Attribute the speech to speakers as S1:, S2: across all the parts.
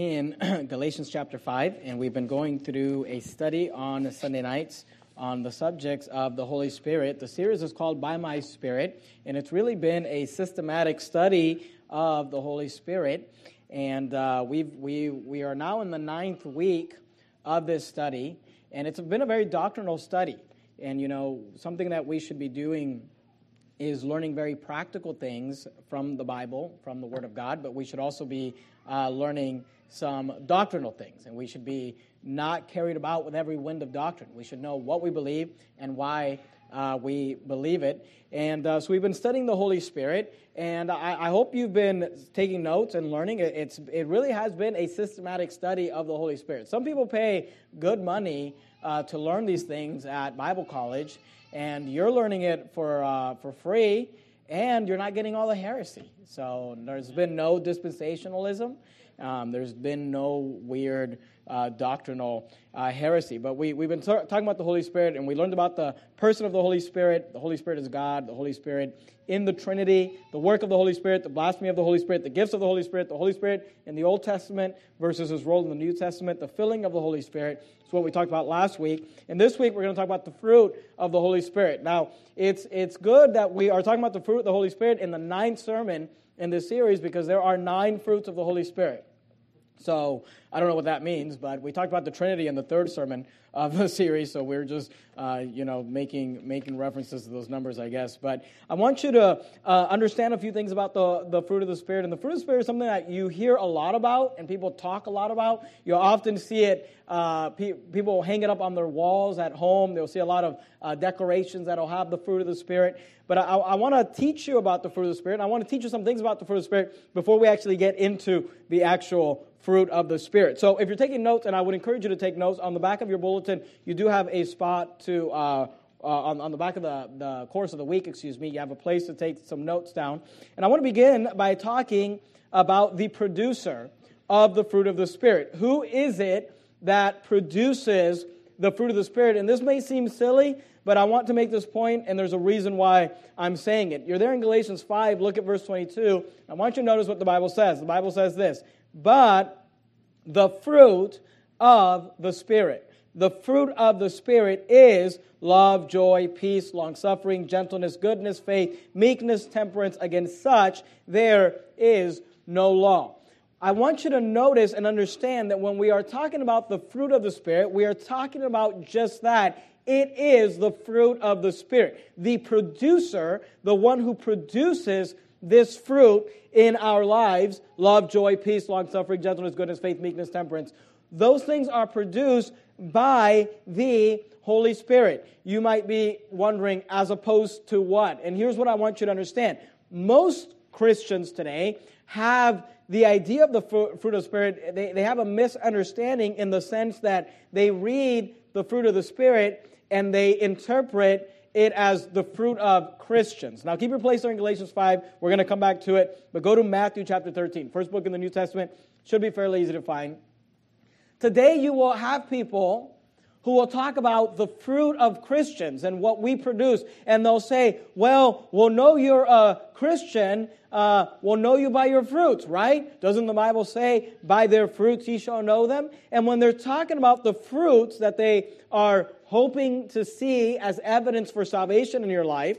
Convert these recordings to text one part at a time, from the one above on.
S1: In Galatians chapter 5, and we've been going through a study on Sunday nights on the subjects of the Holy Spirit. The series is called By My Spirit, and it's really been a systematic study of the Holy Spirit. And we are now in the 9th week of this study, and it's been a very doctrinal study. And, you know, something that we should be doing is learning very practical things from the Bible, from the Word of God, but we should also be learning some doctrinal things, and we should be not carried about with every wind of doctrine. We should know what we believe and why we believe it. And so we've been studying the Holy Spirit, and I hope you've been taking notes and learning. It really has been a systematic study of the Holy Spirit. Some people pay good money to learn these things at Bible college, and you're learning it for free, and you're not getting all the heresy. So there's been no dispensationalism. There's been no weird doctrinal heresy. But we've been talking about the Holy Spirit, and we learned about the person of the Holy Spirit. The Holy Spirit is God, the Holy Spirit in the Trinity, the work of the Holy Spirit, the blasphemy of the Holy Spirit, the gifts of the Holy Spirit in the Old Testament versus his role in the New Testament, the filling of the Holy Spirit. That's what we talked about last week. And this week we're going to talk about the fruit of the Holy Spirit. Now, it's good that we are talking about the fruit of the Holy Spirit in the 9th sermon in this series, because there are 9 fruits of the Holy Spirit. So I don't know what that means, but we talked about the Trinity in the 3rd sermon of the series, so we're just making references to those numbers, I guess. But I want you to understand a few things about the fruit of the Spirit. And the fruit of the Spirit is something that you hear a lot about and people talk a lot about. You'll often see it, people hang it up on their walls at home. They'll see a lot of decorations that'll have the fruit of the Spirit. But I want to teach you about the fruit of the Spirit, and I want to teach you some things about the fruit of the Spirit before we actually get into the actual fruit of the Spirit. So if you're taking notes, and I would encourage you to take notes, on the back of your bulletin, you do have a spot to, on the back of the course of the week, you have a place to take some notes down. And I want to begin by talking about the producer of the fruit of the Spirit. Who is it that produces the fruit of the Spirit? And this may seem silly, but I want to make this point, and there's a reason why I'm saying it. You're there in Galatians 5, look at verse 22. I want you to notice what the Bible says. The Bible says this: but the fruit of the Spirit. The fruit of the Spirit is love, joy, peace, long-suffering, gentleness, goodness, faith, meekness, temperance. Against such there is no law. I want you to notice and understand that when we are talking about the fruit of the Spirit, we are talking about just that. It is the fruit of the Spirit. The producer, the one who produces this fruit in our lives, love, joy, peace, long-suffering, gentleness, goodness, faith, meekness, temperance, those things are produced by the Holy Spirit. You might be wondering, as opposed to what? And here's what I want you to understand. Most Christians today have the idea of the fruit of the Spirit. They have a misunderstanding in the sense that they read the fruit of the Spirit and they interpret it as the fruit of Christians. Now, keep your place there in Galatians 5. We're going to come back to it. But go to Matthew chapter 13. First book in the New Testament. Should be fairly easy to find. Today, you will have people who will talk about the fruit of Christians and what we produce. And they'll say, well, we'll know you're a Christian. We'll know you by your fruits, right? Doesn't the Bible say, by their fruits ye shall know them? And when they're talking about the fruits that they are hoping to see as evidence for salvation in your life,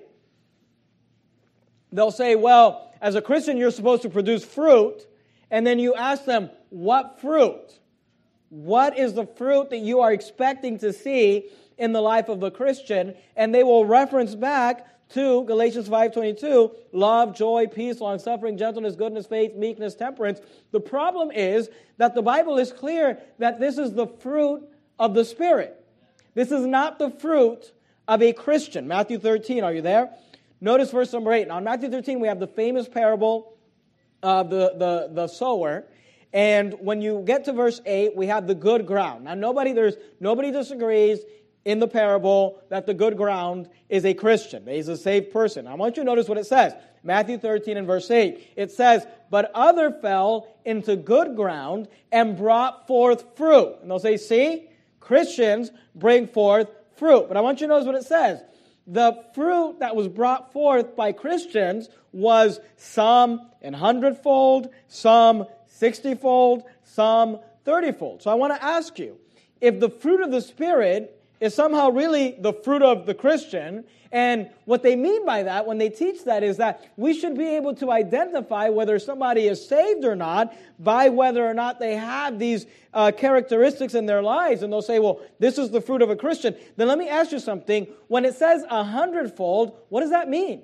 S1: they'll say, well, as a Christian, you're supposed to produce fruit. And then you ask them, what fruit? What is the fruit that you are expecting to see in the life of the Christian? And they will reference back to Galatians 5:22, love, joy, peace, long-suffering, gentleness, goodness, faith, meekness, temperance. The problem is that the Bible is clear that this is the fruit of the Spirit. This is not the fruit of a Christian. Matthew 13, are you there? Notice verse number 8. Now in Matthew 13, we have the famous parable of the sower. And when you get to verse 8, we have the good ground. Now, nobody disagrees in the parable that the good ground is a Christian. He's a saved person. I want you to notice what it says. Matthew 13 and verse 8. It says, but other fell into good ground and brought forth fruit. And they'll say, see, Christians bring forth fruit. But I want you to notice what it says. The fruit that was brought forth by Christians was some an 100-fold, some 60-fold, some 30-fold. So I want to ask you, if the fruit of the Spirit is somehow really the fruit of the Christian, and what they mean by that when they teach that is that we should be able to identify whether somebody is saved or not by whether or not they have these characteristics in their lives. And they'll say, well, this is the fruit of a Christian. Then let me ask you something. When it says 100-fold, what does that mean?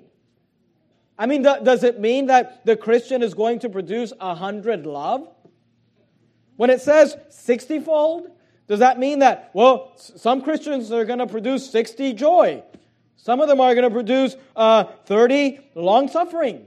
S1: I mean, does it mean that the Christian is going to produce 100 love? When it says 60-fold, does that mean that, well, some Christians are going to produce 60 joy? Some of them are going to produce 30 long-suffering.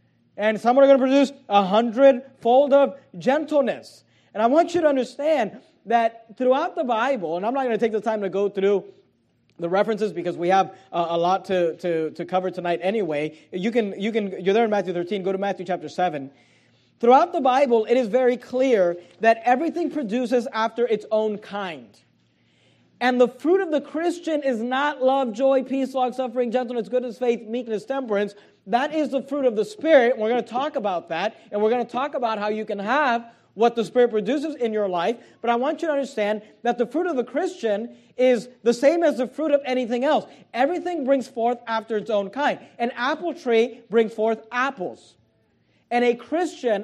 S1: And some are going to produce 100-fold of gentleness. And I want you to understand that throughout the Bible, and I'm not going to take the time to go through the references because we have a lot to cover tonight anyway. You're there in Matthew 13. Go to Matthew chapter 7. Throughout the Bible, it is very clear that everything produces after its own kind. And the fruit of the Christian is not love, joy, peace, long-suffering, gentleness, goodness, faith, meekness, temperance. That is the fruit of the Spirit. We're going to talk about that, and we're going to talk about how you can have what the Spirit produces in your life. But I want you to understand that the fruit of the Christian is the same as the fruit of anything else. Everything brings forth after its own kind. An apple tree brings forth apples. And a Christian,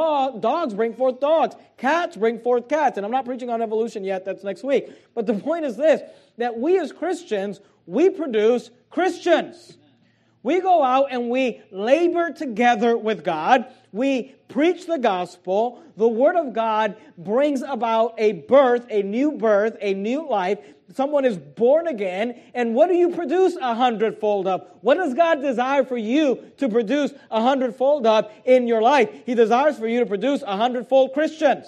S1: dogs bring forth dogs. Cats bring forth cats. And I'm not preaching on evolution yet. That's next week. But the point is this, that we as Christians, we produce Christians. We go out and we labor together with God. We preach the gospel. The Word of God brings about a birth, a new life. Someone is born again. And what do you produce 100-fold of? What does God desire for you to produce 100-fold of in your life? He desires for you to produce 100-fold Christians,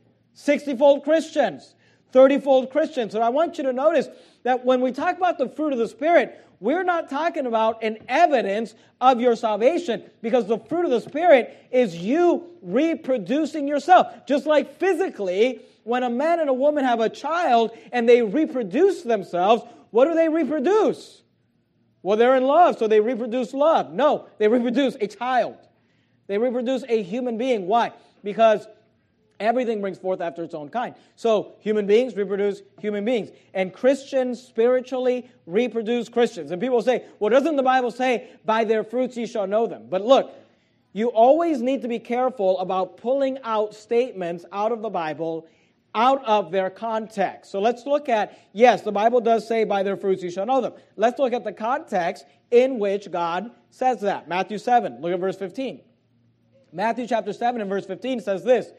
S1: 60-fold Christians, 30-fold Christians. And I want you to notice that when we talk about the fruit of the Spirit, we're not talking about an evidence of your salvation, because the fruit of the Spirit is you reproducing yourself. Just like physically, when a man and a woman have a child and they reproduce themselves, what do they reproduce? Well, they're in love, so they reproduce love. No, they reproduce a child. They reproduce a human being. Why? Because everything brings forth after its own kind. So human beings reproduce human beings. And Christians spiritually reproduce Christians. And people say, well, doesn't the Bible say, by their fruits ye shall know them? But look, you always need to be careful about pulling out statements out of the Bible, out of their context. So let's look at, yes, the Bible does say, by their fruits ye shall know them. Let's look at the context in which God says that. Matthew 7, look at verse 15. Matthew chapter 7 and verse 15 says this,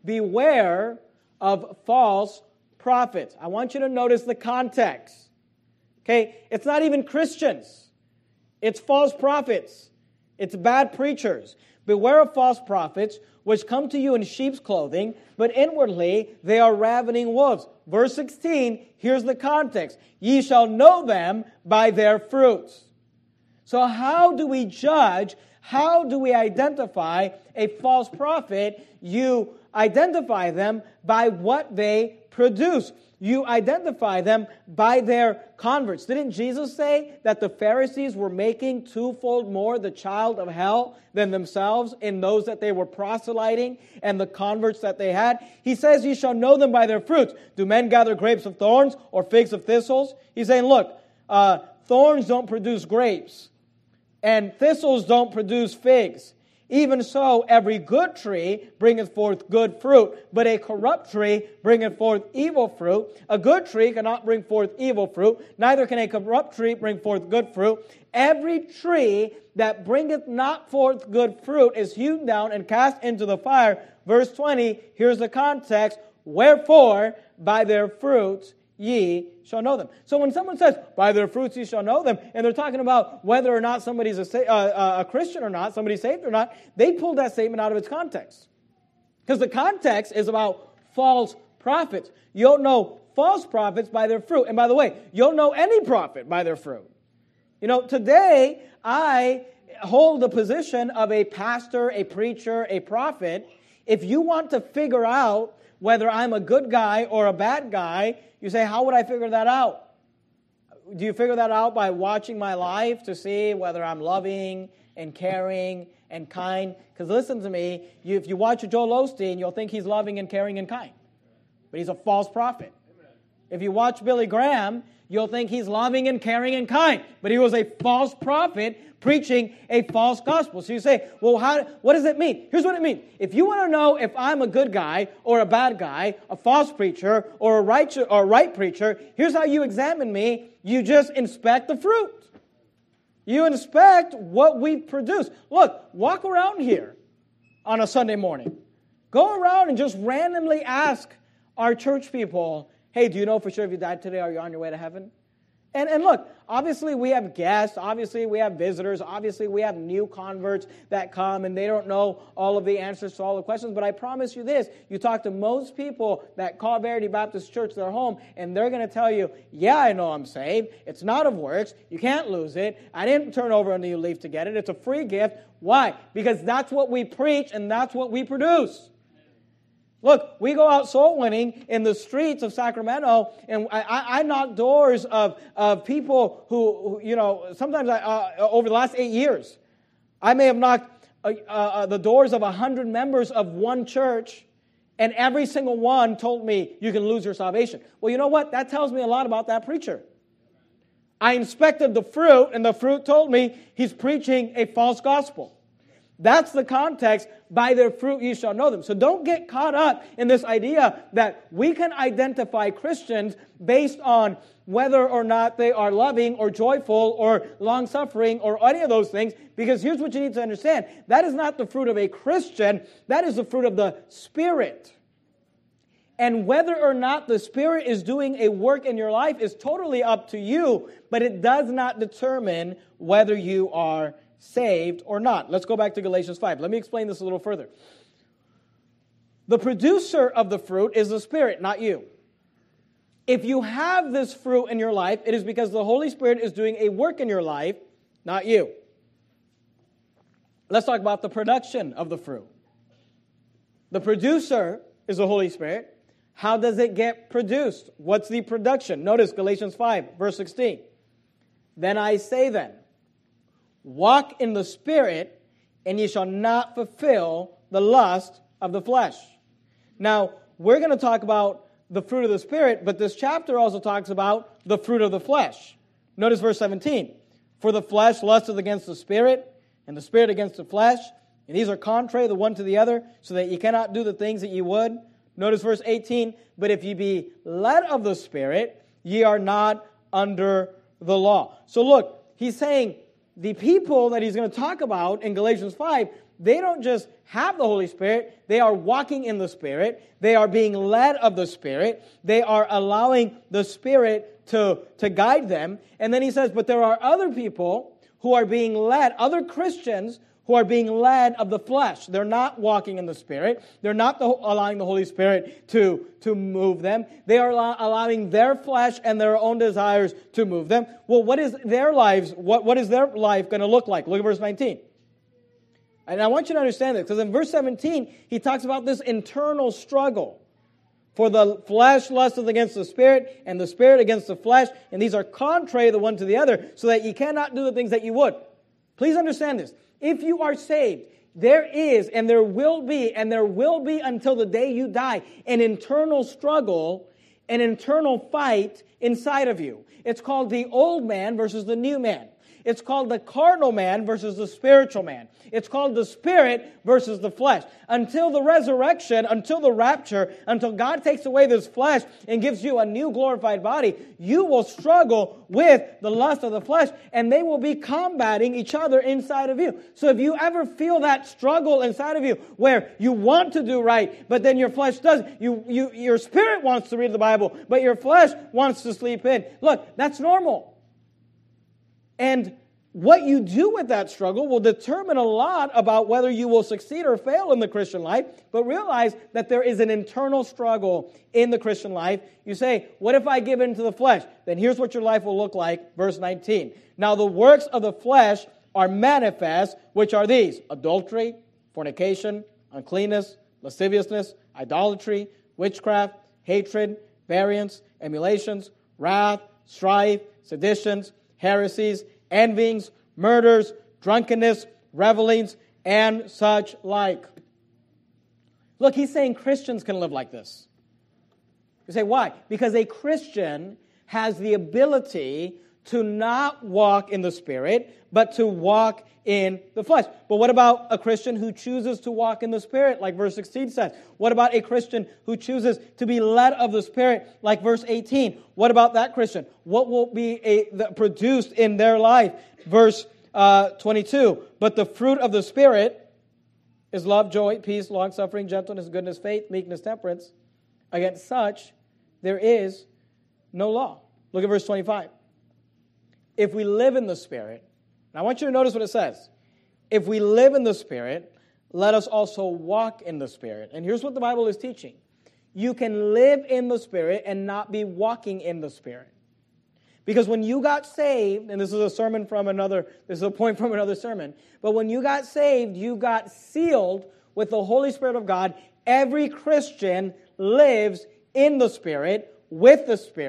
S1: beware of false prophets. I want you to notice the context. Okay, it's not even Christians. It's false prophets. It's bad preachers. Beware of false prophets, which come to you in sheep's clothing, but inwardly they are ravening wolves. Verse 16, here's the context. Ye shall know them by their fruits. So how do we judge? How do we identify a false prophet? You identify them by what they produce. You identify them by their converts. Didn't Jesus say that the Pharisees were making twofold more the child of hell than themselves in those that they were proselyting and the converts that they had? He says, ye shall know them by their fruits. Do men gather grapes of thorns or figs of thistles? He's saying, look, thorns don't produce grapes, and thistles don't produce figs. Even so, every good tree bringeth forth good fruit, but a corrupt tree bringeth forth evil fruit. A good tree cannot bring forth evil fruit, neither can a corrupt tree bring forth good fruit. Every tree that bringeth not forth good fruit is hewn down and cast into the fire. Verse 20, here's the context. Wherefore, by their fruits ye shall know them. So when someone says, by their fruits ye shall know them, and they're talking about whether or not somebody's a Christian or not, somebody's saved or not, they pulled that statement out of its context. Because the context is about false prophets. You'll know false prophets by their fruit. And by the way, you'll know any prophet by their fruit. You know, today I hold the position of a pastor, a preacher, a prophet. If you want to figure out whether I'm a good guy or a bad guy, you say, how would I figure that out? Do you figure that out by watching my life to see whether I'm loving and caring and kind. Because listen to me, if you watch Joel Osteen, you'll think he's loving and caring and kind. But he's a false prophet. If you watch Billy Graham, you'll think he's loving and caring and kind. But he was a false prophet preaching a false gospel. So you say, well, what does it mean? Here's what it means. If you want to know if I'm a good guy or a bad guy, a false preacher or a right preacher, here's how you examine me. You just inspect the fruit. You inspect what we produce. Look, walk around here on a Sunday morning. Go around and just randomly ask our church people, hey, do you know for sure if you died today, are you on your way to heaven? And look, obviously we have guests, obviously we have visitors, obviously we have new converts that come and they don't know all of the answers to all the questions, but I promise you this, you talk to most people that call Verity Baptist Church their home and they're going to tell you, yeah, I know I'm saved, it's not of works, you can't lose it, I didn't turn over a new leaf to get it, it's a free gift. Why? Because that's what we preach and that's what we produce. Look, we go out soul winning in the streets of Sacramento, and I knock doors of people who sometimes over the last 8 years, I may have knocked the doors of 100 members of one church, and every single one told me, you can lose your salvation. Well, you know what? That tells me a lot about that preacher. I inspected the fruit, and the fruit told me he's preaching a false gospel. That's the context. By their fruit you shall know them. So don't get caught up in this idea that we can identify Christians based on whether or not they are loving or joyful or long-suffering or any of those things. Because here's what you need to understand. That is not the fruit of a Christian. That is the fruit of the Spirit. And whether or not the Spirit is doing a work in your life is totally up to you. But it does not determine whether you are saved or not. Let's go back to Galatians 5. Let me explain this a little further. The producer of the fruit is the Spirit, not you. If you have this fruit in your life, it is because the Holy Spirit is doing a work in your life, not you. Let's talk about the production of the fruit. The producer is the Holy Spirit. How does it get produced? What's the production? Notice Galatians 5, verse 16. Then I say then, walk in the Spirit, and ye shall not fulfill the lust of the flesh. Now, we're going to talk about the fruit of the Spirit, but this chapter also talks about the fruit of the flesh. Notice verse 17. For the flesh lusteth against the Spirit, and the Spirit against the flesh, and these are contrary the one to the other, so that ye cannot do the things that ye would. Notice verse 18. But if ye be led of the Spirit, ye are not under the law. So look, he's saying, the people that he's going to talk about in Galatians 5, they don't just have the Holy Spirit, they are walking in the Spirit, they are being led of the Spirit, they are allowing the Spirit to guide them. And then he says, but there are other people who are being led, other Christians who are being led of the flesh. They're not walking in the Spirit. They're not allowing the Holy Spirit to move them. They are allowing their flesh and their own desires to move them. Well, what is their lives? What is their life going to look like? Look at verse 19. And I want you to understand this, because in verse 17, he talks about this internal struggle. For the flesh lusteth against the Spirit, and the Spirit against the flesh, and these are contrary the one to the other, so that ye cannot do the things that ye would. Please understand this. If you are saved, there is and there will be until the day you die, an internal struggle, an internal fight inside of you. It's called the old man versus the new man. It's called the carnal man versus the spiritual man. It's called the spirit versus the flesh. Until the resurrection, until the rapture, until God takes away this flesh and gives you a new glorified body, you will struggle with the lust of the flesh, and they will be combating each other inside of you. So if you ever feel that struggle inside of you where you want to do right, but then your flesh does, your spirit wants to read the Bible, but your flesh wants to sleep in. Look, that's normal. And what you do with that struggle will determine a lot about whether you will succeed or fail in the Christian life. But realize that there is an internal struggle in the Christian life. You say, what if I give in to the flesh? Then here's what your life will look like. Verse 19. Now the works of the flesh are manifest, which are these: adultery, fornication, uncleanness, lasciviousness, idolatry, witchcraft, hatred, variance, emulations, wrath, strife, seditions, heresies, envyings, murders, drunkenness, revelings, and such like. Look, he's saying Christians can live like this. You say, why? Because a Christian has the ability to not walk in the Spirit, but to walk in the flesh. But what about a Christian who chooses to walk in the Spirit, like verse 16 says? What about a Christian who chooses to be led of the Spirit, like verse 18? What about that Christian? What will be produced in their life? Verse 22. But the fruit of the Spirit is love, joy, peace, long-suffering, gentleness, goodness, faith, meekness, temperance. Against such, there is no law. Look at verse 25. If we live in the Spirit, and I want you to notice what it says. If we live in the Spirit, let us also walk in the Spirit. And here's what the Bible is teaching. You can live in the Spirit and not be walking in the Spirit. Because when you got saved, and this is a point from another sermon, but when you got saved, you got sealed with the Holy Spirit of God. Every Christian lives in the Spirit, with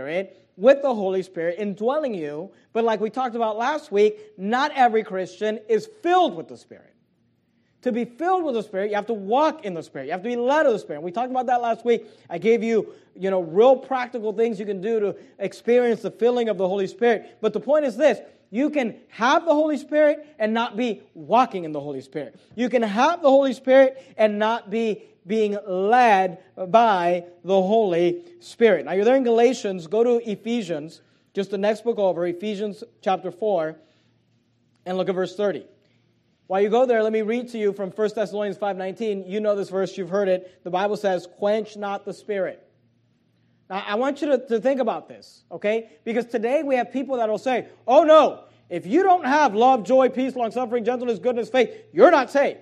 S1: the Holy Spirit indwelling you. But like we talked about last week, not every Christian is filled with the Spirit. To be filled with the Spirit, you have to walk in the Spirit. You have to be led of the Spirit. We talked about that last week. I gave you, real practical things you can do to experience the filling of the Holy Spirit. But the point is this. You can have the Holy Spirit and not be walking in the Holy Spirit. You can have the Holy Spirit and not be being led by the Holy Spirit. Now, you're there in Galatians. Go to Ephesians, just the next book over, Ephesians chapter 4, and look at verse 30. While you go there, let me read to you from 1 Thessalonians 5:19. You know this verse, you've heard it. The Bible says, quench not the Spirit. Now, I want you to think about this, okay? Because today we have people that will say, oh no, if you don't have love, joy, peace, long-suffering, gentleness, goodness, faith, you're not saved.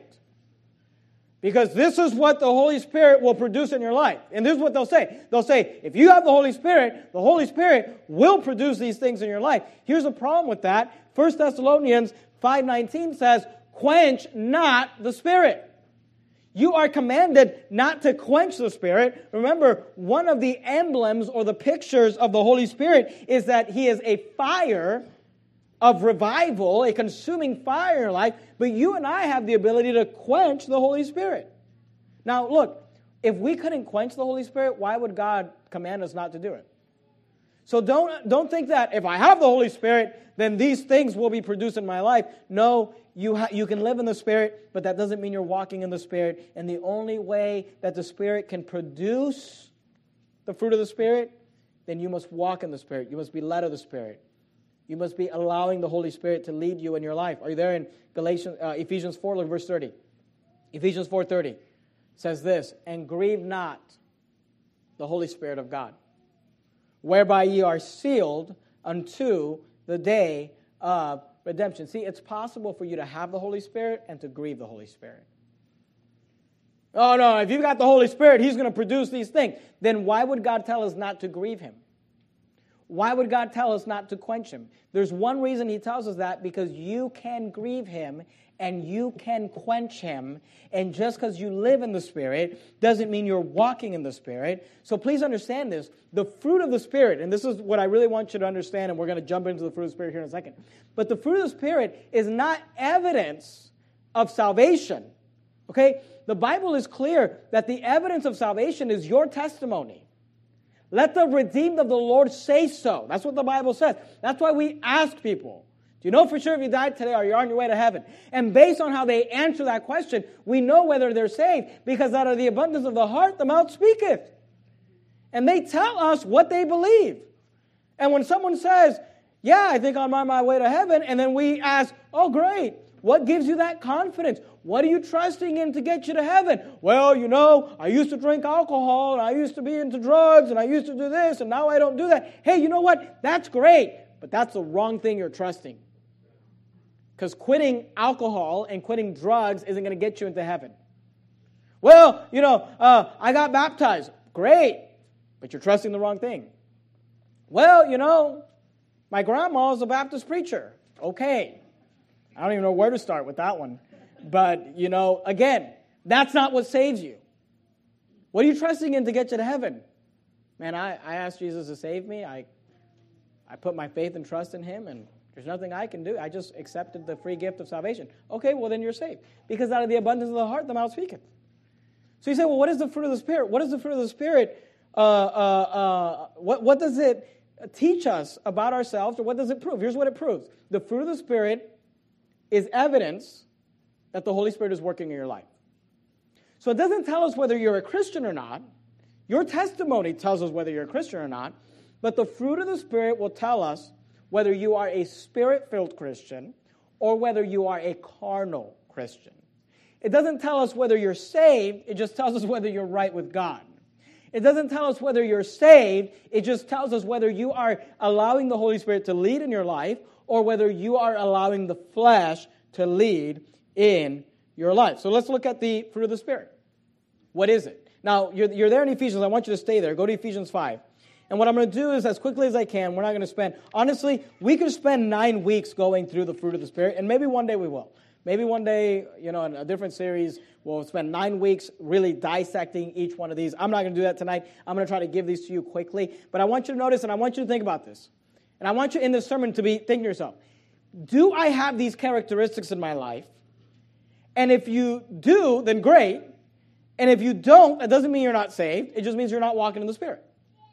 S1: Because this is what the Holy Spirit will produce in your life. And this is what they'll say. They'll say, if you have the Holy Spirit will produce these things in your life. Here's the problem with that. 1 Thessalonians 5:19 says, quench not the Spirit. You are commanded not to quench the Spirit. Remember, one of the emblems or the pictures of the Holy Spirit is that He is a fire of revival, a consuming fire in your life, but you and I have the ability to quench the Holy Spirit. Now, look, if we couldn't quench the Holy Spirit, why would God command us not to do it? So don't think that if I have the Holy Spirit, then these things will be produced in my life. No, you can live in the Spirit, but that doesn't mean you're walking in the Spirit. And the only way that the Spirit can produce the fruit of the Spirit, then you must walk in the Spirit. You must be led of the Spirit. You must be allowing the Holy Spirit to lead you in your life. Are you there in Ephesians 4, look verse 30. Ephesians 4:30 says this, and grieve not the Holy Spirit of God, whereby ye are sealed unto the day of redemption. See, it's possible for you to have the Holy Spirit and to grieve the Holy Spirit. Oh no, if you've got the Holy Spirit, He's going to produce these things. Then why would God tell us not to grieve Him? Why would God tell us not to quench Him? There's one reason He tells us that, because you can grieve Him and you can quench Him. And just because you live in the Spirit doesn't mean you're walking in the Spirit. So please understand this. The fruit of the Spirit, and this is what I really want you to understand, and we're going to jump into the fruit of the Spirit here in a second. But the fruit of the Spirit is not evidence of salvation. Okay? The Bible is clear that the evidence of salvation is your testimony. Let the redeemed of the Lord say so. That's what the Bible says. That's why we ask people, do you know for sure if you died today, are you on your way to heaven? And based on how they answer that question, we know whether they're saved, because out of the abundance of the heart, the mouth speaketh. And they tell us what they believe. And when someone says, yeah, I think I'm on my way to heaven, and then we ask, oh, great. What gives you that confidence? What are you trusting in to get you to heaven? Well, I used to drink alcohol, and I used to be into drugs, and I used to do this, and now I don't do that. Hey, you know what? That's great, but that's the wrong thing you're trusting. Because quitting alcohol and quitting drugs isn't going to get you into heaven. Well, I got baptized. Great, but you're trusting the wrong thing. Well, my grandma's a Baptist preacher. Okay. I don't even know where to start with that one. But, again, that's not what saves you. What are you trusting in to get you to heaven? Man, I asked Jesus to save me. I put my faith and trust in Him, and There's nothing I can do. I just accepted the free gift of salvation. Okay, well, then you're saved. Because out of the abundance of the heart, the mouth speaketh. So you say, well, what is the fruit of the Spirit? What is the fruit of the Spirit? What does it teach us about ourselves, or what does it prove? Here's what it proves. The fruit of the Spirit is evidence that the Holy Spirit is working in your life. So it doesn't tell us whether you're a Christian or not. Your testimony tells us whether you're a Christian or not. But the fruit of the Spirit will tell us whether you are a Spirit-filled Christian or whether you are a carnal Christian. It doesn't tell us whether you're saved. It just tells us whether you're right with God. It doesn't tell us whether you're saved. It just tells us whether you are allowing the Holy Spirit to lead in your life or whether you are allowing the flesh to lead in your life. So let's look at the fruit of the Spirit. What is it? Now, you're there in Ephesians. I want you to stay there. Go to Ephesians 5. And what I'm going to do is, as quickly as I can, we're not going to spend, honestly, we could spend 9 weeks going through the fruit of the Spirit, and maybe one day we will. Maybe one day, in a different series, we'll spend 9 weeks really dissecting each one of these. I'm not going to do that tonight. I'm going to try to give these to you quickly. But I want you to notice, and I want you to think about this. And I want you in this sermon to be thinking to yourself, do I have these characteristics in my life? And if you do, then great. And if you don't, that doesn't mean you're not saved. It just means you're not walking in the Spirit.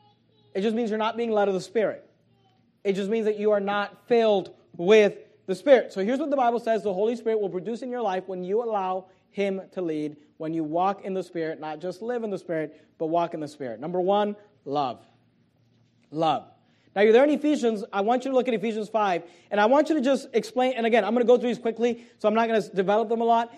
S1: It just means you're not being led of the Spirit. It just means that you are not filled with the Spirit. So here's what the Bible says the Holy Spirit will produce in your life when you allow Him to lead, when you walk in the Spirit, not just live in the Spirit, but walk in the Spirit. Number 1, love. Love. Now you're there in Ephesians. I want you to look at Ephesians 5, and I want you to just explain, and again, I'm going to go through these quickly, so I'm not going to develop them a lot.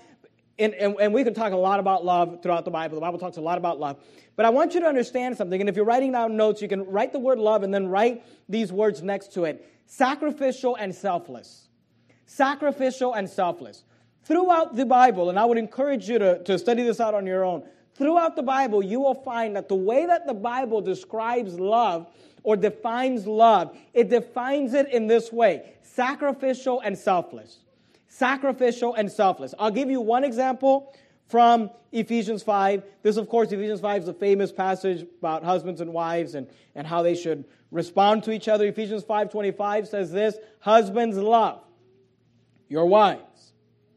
S1: And we can talk a lot about love throughout the Bible. The Bible talks a lot about love. But I want you to understand something. And if you're writing down notes, you can write the word love and then write these words next to it. Sacrificial and selfless. Sacrificial and selfless. Throughout the Bible, and I would encourage you to study this out on your own. Throughout the Bible, you will find that the way that the Bible describes love or defines love, it defines it in this way. Sacrificial and selfless. Sacrificial and selfless. I'll give you one example from Ephesians 5. This, of course, Ephesians 5 is a famous passage about husbands and wives and how they should respond to each other. Ephesians 5:25 says this, husbands, love your wives.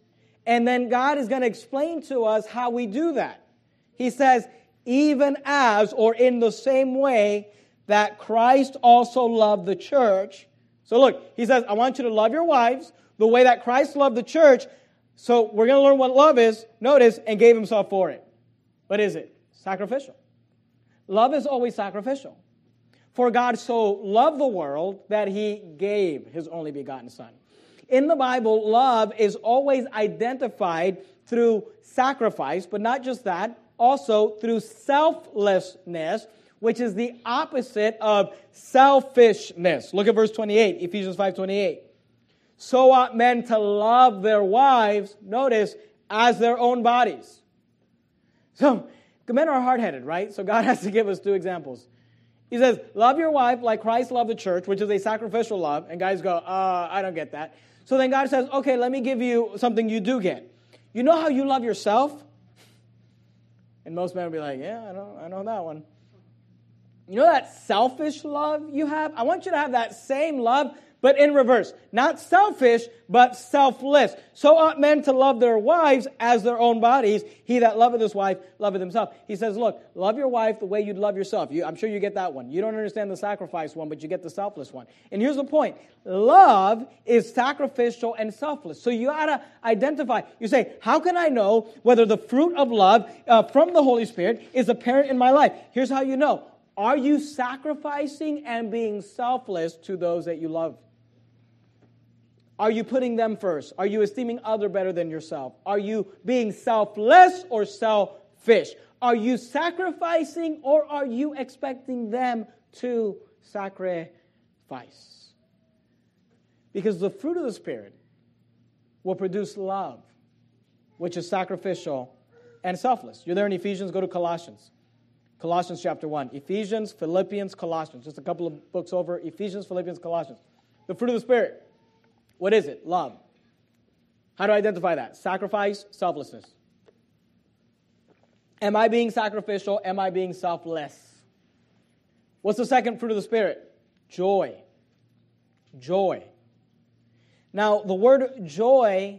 S1: And then God is going to explain to us how we do that. He says, even as, or in the same way, that Christ also loved the church. So look, he says, I want you to love your wives the way that Christ loved the church. So we're going to learn what love is, notice, and gave himself for it. What is it? Sacrificial. Love is always sacrificial. For God so loved the world that he gave his only begotten Son. In the Bible, love is always identified through sacrifice, but not just that, also through selflessness, which is the opposite of selfishness. Look at verse 28, Ephesians 5:28. So ought men to love their wives, notice, as their own bodies. So, men are hard-headed, right? So God has to give us 2 examples. He says, love your wife like Christ loved the church, which is a sacrificial love. And guys go, I don't get that. So then God says, okay, let me give you something you do get. You know how you love yourself? And most men will be like, yeah, I know that one. You know that selfish love you have? I want you to have that same love, but in reverse. Not selfish, but selfless. So ought men to love their wives as their own bodies. He that loveth his wife loveth himself. He says, look, love your wife the way you'd love yourself. I'm sure you get that one. You don't understand the sacrifice one, but you get the selfless one. And here's the point. Love is sacrificial and selfless. So you ought to identify. You say, how can I know whether the fruit of love from the Holy Spirit is apparent in my life? Here's how you know. Are you sacrificing and being selfless to those that you love? Are you putting them first? Are you esteeming other better than yourself? Are you being selfless or selfish? Are you sacrificing or are you expecting them to sacrifice? Because the fruit of the Spirit will produce love, which is sacrificial and selfless. You're there in Ephesians, go to Colossians. Colossians chapter 1. Ephesians, Philippians, Colossians. Just a couple of books over. Ephesians, Philippians, Colossians. The fruit of the Spirit. What is it? Love. How do I identify that? Sacrifice, selflessness. Am I being sacrificial? Am I being selfless? What's the second fruit of the Spirit? Joy. Joy. Now, the word joy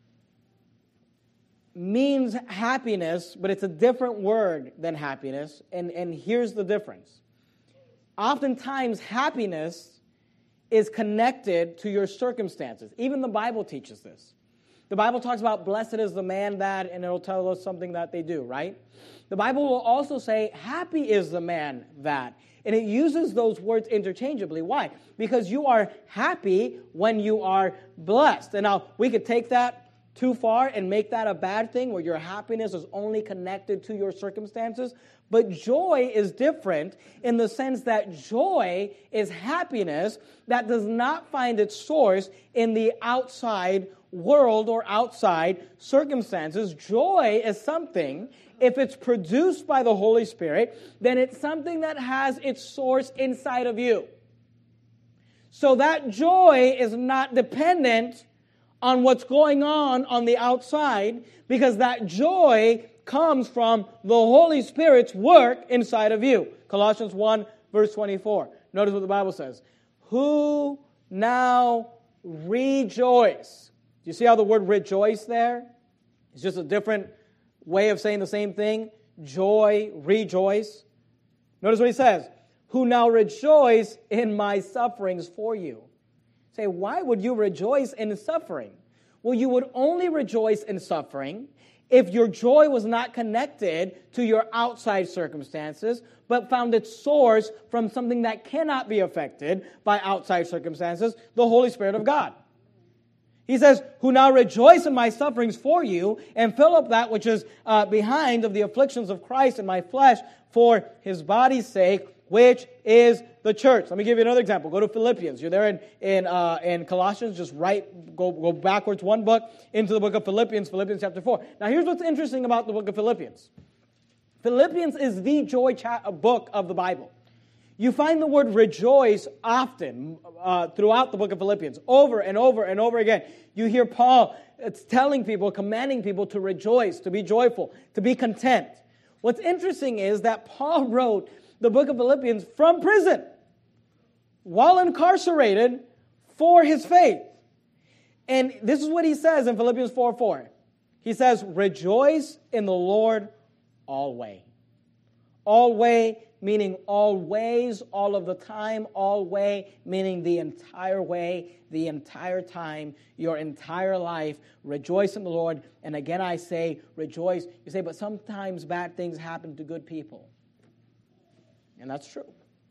S1: means happiness, but it's a different word than happiness, and here's the difference. Oftentimes, happiness is connected to your circumstances. Even the Bible teaches this. The Bible talks about blessed is the man that, and it'll tell us something that they do, right? The Bible will also say happy is the man that. And it uses those words interchangeably. Why? Because you are happy when you are blessed. And now we could take that too far and make that a bad thing where your happiness is only connected to your circumstances. But joy is different in the sense that joy is happiness that does not find its source in the outside world or outside circumstances. Joy is something, if it's produced by the Holy Spirit, then it's something that has its source inside of you. So that joy is not dependent on what's going on the outside, because that joy comes from the Holy Spirit's work inside of you. Colossians 1, verse 24. Notice what the Bible says. Who now rejoice. Do you see how the word rejoice there? It's just a different way of saying the same thing. Joy, rejoice. Notice what he says. Who now rejoice in my sufferings for you. Say, why would you rejoice in suffering? Well, you would only rejoice in suffering if your joy was not connected to your outside circumstances, but found its source from something that cannot be affected by outside circumstances, the Holy Spirit of God. He says, who now rejoice in my sufferings for you, and fill up that which is behind of the afflictions of Christ in my flesh for his body's sake, which is the church. Let me give you another example. Go to Philippians. You're there in Colossians. Just go backwards one book into the book of Philippians, Philippians chapter 4. Now here's what's interesting about the book of Philippians. Philippians is the joy book of the Bible. You find the word rejoice often throughout the book of Philippians, over and over and over again. You hear Paul telling people, commanding people to rejoice, to be joyful, to be content. What's interesting is that Paul wrote the book of Philippians from prison, while incarcerated for his faith. And this is what he says in Philippians 4:4. He says, rejoice in the Lord always. Always meaning always, all of the time, always meaning the entire way, the entire time, your entire life. Rejoice in the Lord. And again I say, rejoice. You say, but sometimes bad things happen to good people. And that's true.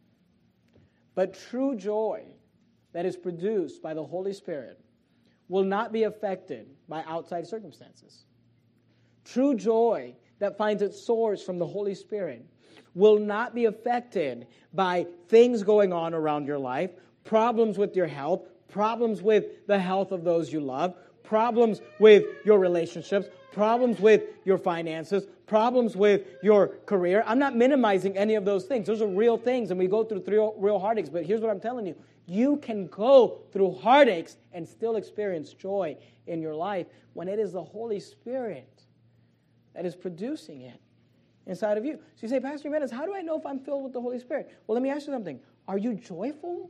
S1: But true joy that is produced by the Holy Spirit will not be affected by outside circumstances. True joy that finds its source from the Holy Spirit will not be affected by things going on around your life, problems with your health, problems with the health of those you love, problems with your relationships, problems with your finances, problems with your career. I'm not minimizing any of those things. Those are real things, and we go through real heartaches. But here's what I'm telling you. You can go through heartaches and still experience joy in your life when it is the Holy Spirit that is producing it inside of you. So you say, Pastor Jimenez, how do I know if I'm filled with the Holy Spirit? Well, let me ask you something. Are you joyful?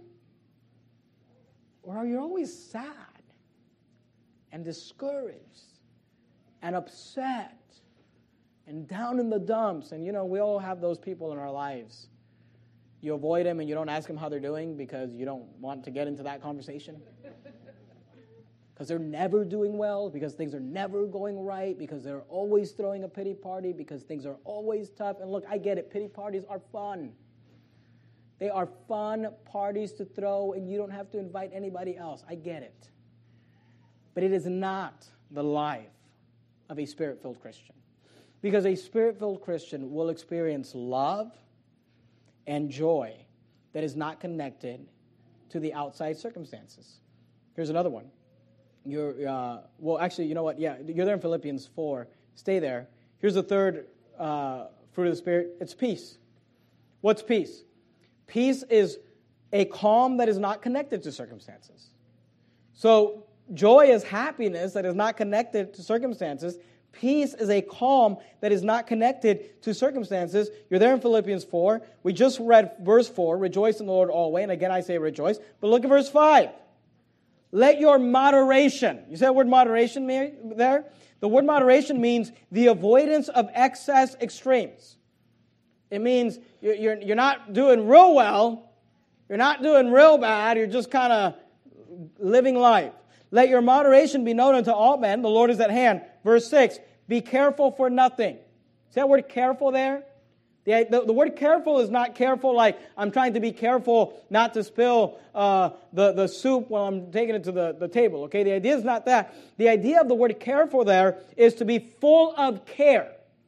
S1: Or are you always sad and discouraged and upset and down in the dumps? And, we all have those people in our lives. You avoid them and you don't ask them how they're doing because you don't want to get into that conversation. Because they're never doing well, because things are never going right, because they're always throwing a pity party, because things are always tough. And look, I get it. Pity parties are fun. They are fun parties to throw, and you don't have to invite anybody else. I get it. But it is not the life of a Spirit-filled Christian. Because a Spirit-filled Christian will experience love and joy that is not connected to the outside circumstances. Here's another one. Actually, you know what? Yeah, you're there in Philippians 4. Stay there. Here's the third fruit of the Spirit. It's peace. What's peace? Peace is a calm that is not connected to circumstances. So joy is happiness that is not connected to circumstances. Peace is a calm that is not connected to circumstances. You're there in Philippians 4. We just read verse 4, rejoice in the Lord always. And again, I say rejoice. But look at verse 5. let your moderation, you see that word moderation there? The word moderation means the avoidance of excess extremes. It means you're not doing real well, you're not doing real bad, you're just kind of living life. Let your moderation be known unto all men, the Lord is at hand. Verse 6, be careful for nothing. See that word careful there? The word careful is not careful like I'm trying to be careful not to spill the soup while I'm taking it to the table. Okay, the idea is not that. The idea of the word careful there is to be full of care,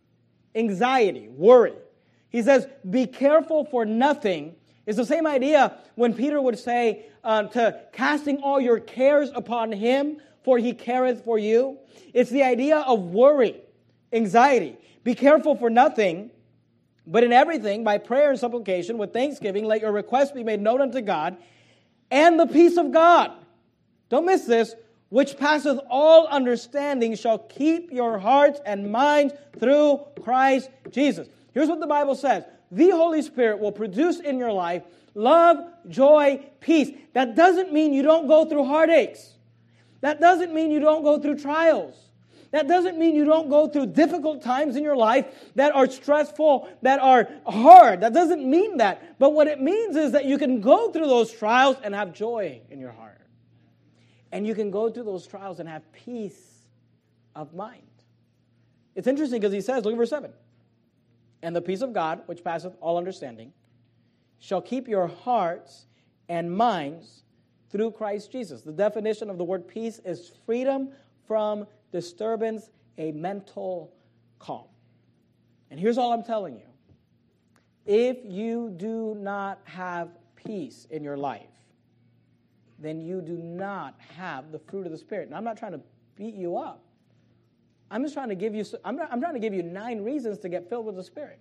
S1: anxiety, worry. He says, be careful for nothing. It's the same idea when Peter would say to casting all your cares upon him, for he careth for you. It's the idea of worry, anxiety. Be careful for nothing, but in everything, by prayer and supplication, with thanksgiving, let your requests be made known unto God, and the peace of God, don't miss this, which passeth all understanding, shall keep your hearts and minds through Christ Jesus. Here's what the Bible says. The Holy Spirit will produce in your life love, joy, peace. That doesn't mean you don't go through heartaches. That doesn't mean you don't go through trials. That doesn't mean you don't go through difficult times in your life that are stressful, that are hard. That doesn't mean that. But what it means is that you can go through those trials and have joy in your heart. And you can go through those trials and have peace of mind. It's interesting because he says, look at verse 7. And the peace of God, which passeth all understanding, shall keep your hearts and minds through Christ Jesus. The definition of the word peace is freedom from disturbance, a mental calm. And here's all I'm telling you. If you do not have peace in your life, then you do not have the fruit of the Spirit. And I'm not trying to beat you up. I'm just trying to give you, I'm trying to give you 9 reasons to get filled with the Spirit.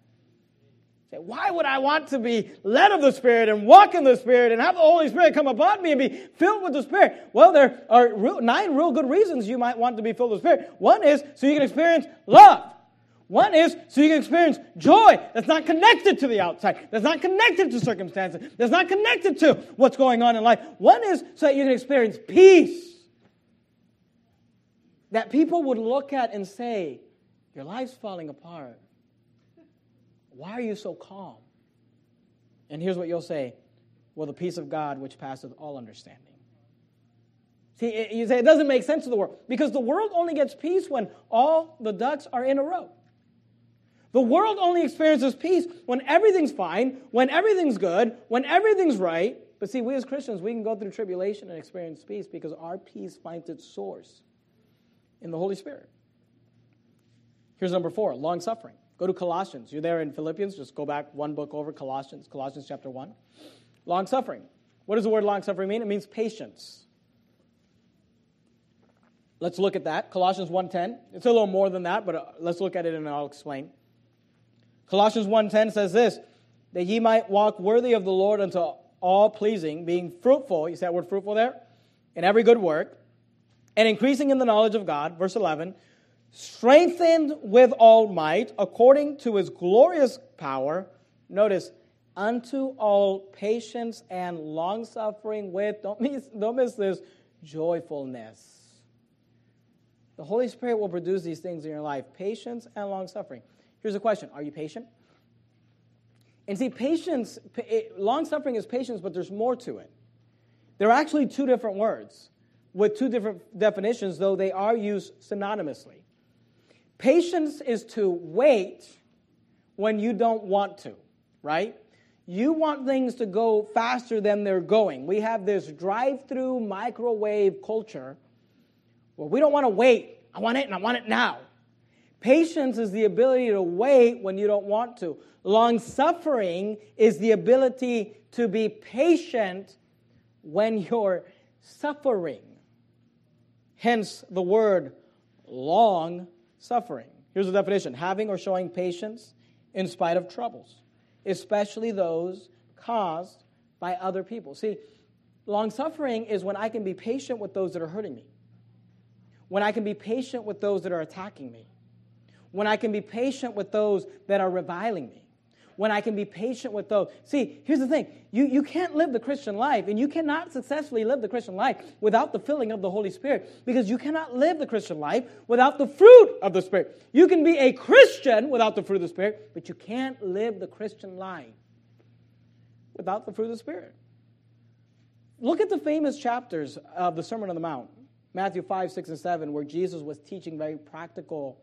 S1: Say, why would I want to be led of the Spirit and walk in the Spirit and have the Holy Spirit come upon me and be filled with the Spirit? Well, there are 9 real good reasons you might want to be filled with the Spirit. One is so you can experience love. One is so you can experience joy that's not connected to the outside, that's not connected to circumstances, that's not connected to what's going on in life. One is so that you can experience peace that people would look at and say, your life's falling apart. Why are you so calm? And here's what you'll say, well, the peace of God which passeth all understanding. See, you say it doesn't make sense to the world, because the world only gets peace when all the ducks are in a row. The world only experiences peace when everything's fine, when everything's good, when everything's right. But see, we as Christians, we can go through tribulation and experience peace because our peace finds its source in the Holy Spirit. Here's number 4, long-suffering. Go to Colossians. You're there in Philippians. Just go back one book over, Colossians chapter 1. Long-suffering. What does the word long-suffering mean? It means patience. Let's look at that. Colossians 1:10. It's a little more than that, but let's look at it and I'll explain. Colossians 1:10 says this, that ye might walk worthy of the Lord unto all pleasing, being fruitful, you see that word fruitful there? In every good work, and increasing in the knowledge of God, verse 11, strengthened with all might, according to his glorious power, notice, unto all patience and long-suffering with, don't miss this, joyfulness. The Holy Spirit will produce these things in your life, patience and long-suffering. Here's a question, are you patient? And see, patience, long-suffering is patience, but there's more to it. There are actually 2 different words with 2 different definitions, though they are used synonymously. Patience is to wait when you don't want to, right? You want things to go faster than they're going. We have this drive-through microwave culture where we don't want to wait. I want it and I want it now. Patience is the ability to wait when you don't want to. Long-suffering is the ability to be patient when you're suffering. Hence the word long-suffering. Here's the definition. Having or showing patience in spite of troubles, especially those caused by other people. See, long-suffering is when I can be patient with those that are hurting me. When I can be patient with those that are attacking me. When I can be patient with those that are reviling me. when I can be patient with those. See, here's the thing. You can't live the Christian life, and you cannot successfully live the Christian life without the filling of the Holy Spirit, because you cannot live the Christian life without the fruit of the Spirit. You can be a Christian without the fruit of the Spirit, but you can't live the Christian life without the fruit of the Spirit. Look at the famous chapters of the Sermon on the Mount, Matthew 5, 6, and 7, where Jesus was teaching very practical,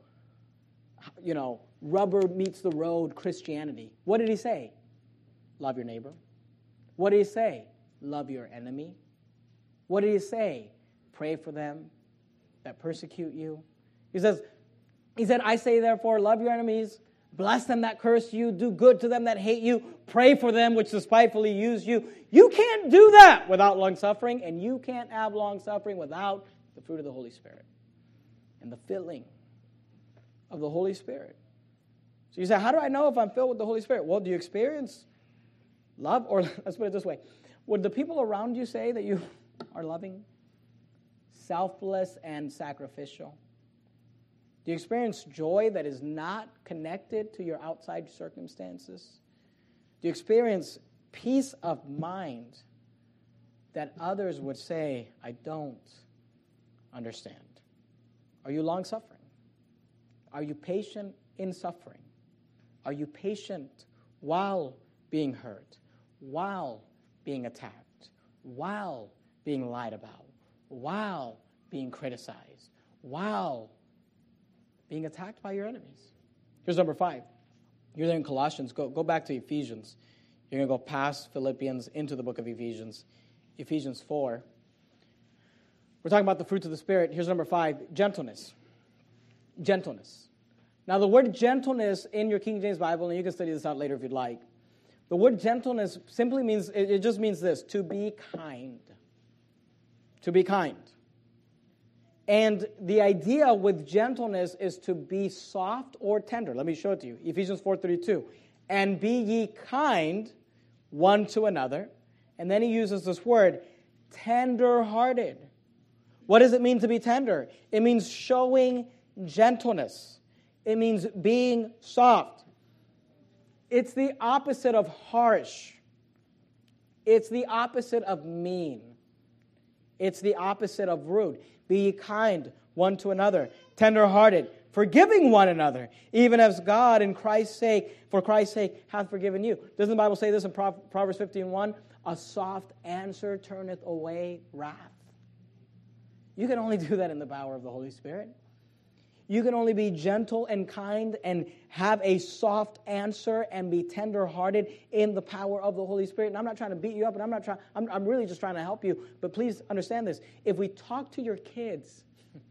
S1: rubber meets the road Christianity. What did he say? Love your neighbor. What did he say? Love your enemy. What did he say? Pray for them that persecute you. He said, I say therefore, love your enemies, bless them that curse you, do good to them that hate you, pray for them which despitefully use you. You can't do that without long-suffering, and you can't have long-suffering without the fruit of the Holy Spirit and the filling of the Holy Spirit. So you say, how do I know if I'm filled with the Holy Spirit? Well, do you experience love? Or let's put it this way. Would the people around you say that you are loving, selfless, and sacrificial? Do you experience joy that is not connected to your outside circumstances? Do you experience peace of mind that others would say, I don't understand? Are you long-suffering? Are you patient in suffering? Are you patient while being hurt, while being attacked, while being lied about, while being criticized, while being attacked by your enemies? Here's number 5. You're there in Colossians. Go back to Ephesians. You're going to go past Philippians into the book of Ephesians. Ephesians 4. We're talking about the fruits of the Spirit. Here's number 5, gentleness. Gentleness. Now, the word gentleness in your King James Bible, and you can study this out later if you'd like, the word gentleness simply means, it just means this, to be kind. To be kind. And the idea with gentleness is to be soft or tender. Let me show it to you. Ephesians 4:32. And be ye kind one to another. And then he uses this word, tender-hearted. What does it mean to be tender? It means showing gentleness. It means being soft. It's the opposite of harsh. It's the opposite of mean. It's the opposite of rude. Be ye kind one to another, tender-hearted, forgiving one another, even as God in Christ's sake, for Christ's sake, hath forgiven you. Doesn't the Bible say this in Proverbs 15:1? A soft answer turneth away wrath. You can only do that in the power of the Holy Spirit. You can only be gentle and kind and have a soft answer and be tender-hearted in the power of the Holy Spirit. And I'm not trying to beat you up, and I'm really just trying to help you. But please understand this. If we talk to your kids,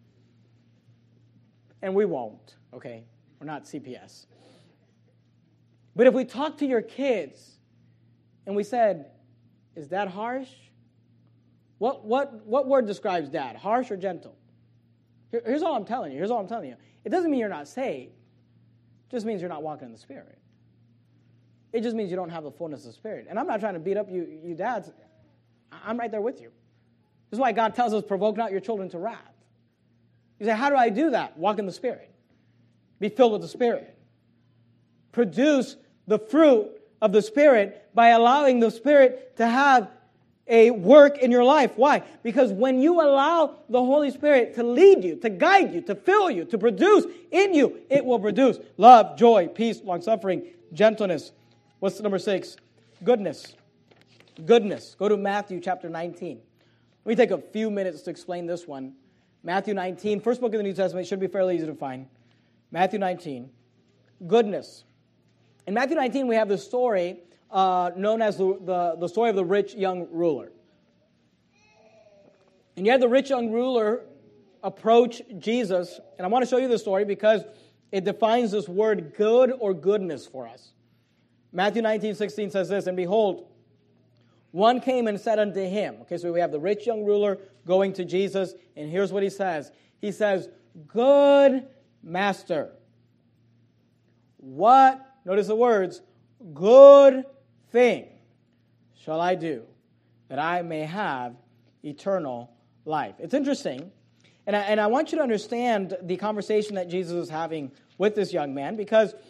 S1: and we won't, okay? We're not CPS. But if we talk to your kids and we said, is Dad harsh? What word describes Dad? Harsh or gentle? Here's all I'm telling you. It doesn't mean you're not saved. It just means you're not walking in the Spirit. It just means you don't have the fullness of the Spirit. And I'm not trying to beat up you dads. I'm right there with you. This is why God tells us, provoke not your children to wrath. You say, how do I do that? Walk in the Spirit. Be filled with the Spirit. Produce the fruit of the Spirit by allowing the Spirit to have a work in your life. Why? Because when you allow the Holy Spirit to lead you, to guide you, to fill you, to produce in you, it will produce love, joy, peace, long-suffering, gentleness. What's number 6? Goodness. Goodness. Go to Matthew chapter 19. Let me take a few minutes to explain this one. Matthew 19, first book of the New Testament, should be fairly easy to find. Matthew 19. Goodness. In Matthew 19, we have the story known as the story of the rich young ruler. And you have the rich young ruler approach Jesus. And I want to show you this story because it defines this word good or goodness for us. Matthew 19:16 says this, and behold, one came and said unto him. Okay, so we have the rich young ruler going to Jesus, and here's what he says. He says, good master. What, notice the words, good thing shall I do that I may have eternal life? It's interesting, and I want you to understand the conversation that Jesus is having with this young man, because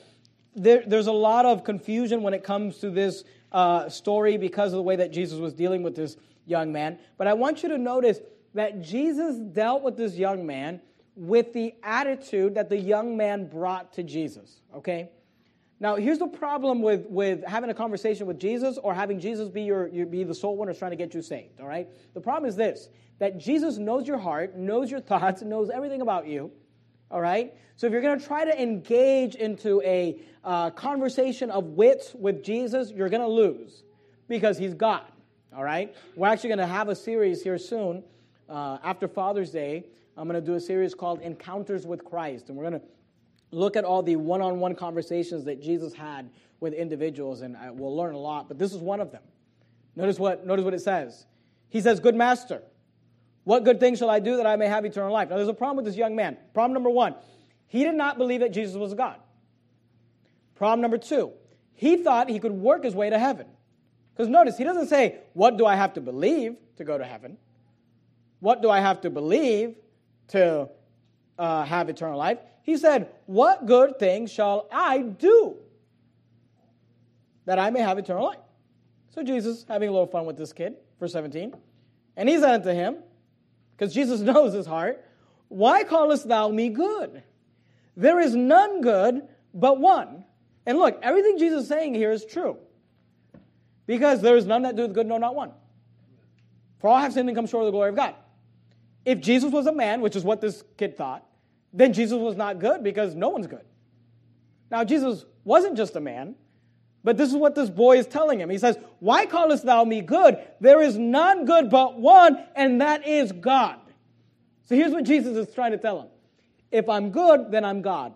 S1: there's a lot of confusion when it comes to this story because of the way that Jesus was dealing with this young man. But I want you to notice that Jesus dealt with this young man with the attitude that the young man brought to Jesus, okay? Now, here's the problem with having a conversation with Jesus or having Jesus be be the soul winner trying to get you saved, all right? The problem is this, that Jesus knows your heart, knows your thoughts, knows everything about you, all right? So if you're going to try to engage into a conversation of wits with Jesus, you're going to lose because he's God, all right? We're actually going to have a series here soon after Father's Day. I'm going to do a series called Encounters with Christ, and we're going to look at all the one-on-one conversations that Jesus had with individuals, and we'll learn a lot, but this is one of them. Notice what it says. He says, "Good master, what good thing shall I do that I may have eternal life?" Now, there's a problem with this young man. Problem number one, he did not believe that Jesus was God. Problem number two, he thought he could work his way to heaven. Because notice, he doesn't say, what do I have to believe to go to heaven? What do I have to believe to have eternal life? He said, what good thing shall I do that I may have eternal life? So Jesus, having a little fun with this kid, verse 17, and he said unto him, because Jesus knows his heart, why callest thou me good? There is none good but one. And look, everything Jesus is saying here is true. Because there is none that doeth good, no, not one. For all have sinned and come short of the glory of God. If Jesus was a man, which is what this kid thought, then Jesus was not good because no one's good. Now, Jesus wasn't just a man, but this is what this boy is telling him. He says, why callest thou me good? There is none good but one, and that is God. So here's what Jesus is trying to tell him. If I'm good, then I'm God.